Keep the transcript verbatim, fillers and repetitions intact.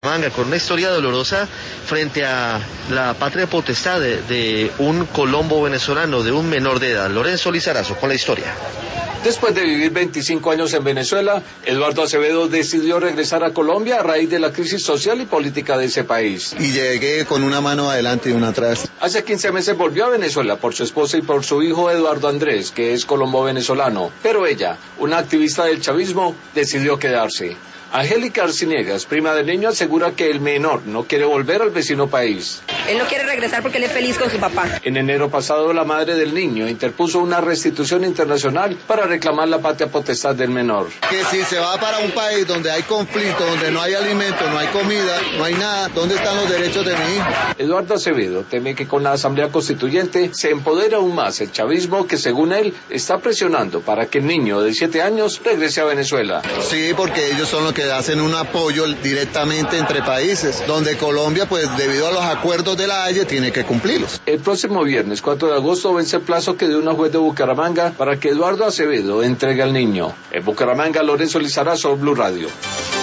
Bucaramanga con una historia dolorosa frente a la patria potestad de, de un colombo venezolano, de un menor de edad. Lorenzo Lizarazo con la historia. Después de vivir veinticinco años en Venezuela, Eduardo Acevedo decidió regresar a Colombia a raíz de la crisis social y política de ese país. Y llegué con una mano adelante y una atrás. Hace quince meses volvió a Venezuela por su esposa y por su hijo Eduardo Andrés, que es colombo-venezolano. Pero ella, una activista del chavismo, decidió quedarse. Angélica Arciniegas, prima del niño, asegura que el menor no quiere volver al vecino país. Él no quiere regresar porque él es feliz con su papá. En enero pasado, la madre del niño interpuso una restitución internacional para reclamar la patria potestad del menor. Que si se va para un país donde hay conflicto, donde no hay alimento, no hay comida, no hay nada, ¿dónde están los derechos de mi hijo? Eduardo Acevedo teme que con la Asamblea Constituyente se empodera aún más el chavismo que, según él, está presionando para que el niño de siete años regrese a Venezuela. Sí, porque ellos son los que hacen un apoyo directamente entre países, donde Colombia, pues debido a los acuerdos de la Haya, tiene que cumplirlos. El próximo viernes cuatro de agosto vence el plazo que dio una juez de Bucaramanga para que Eduardo Acevedo entregue al niño. En Bucaramanga, Lorenzo Lizarazo, Blue Radio.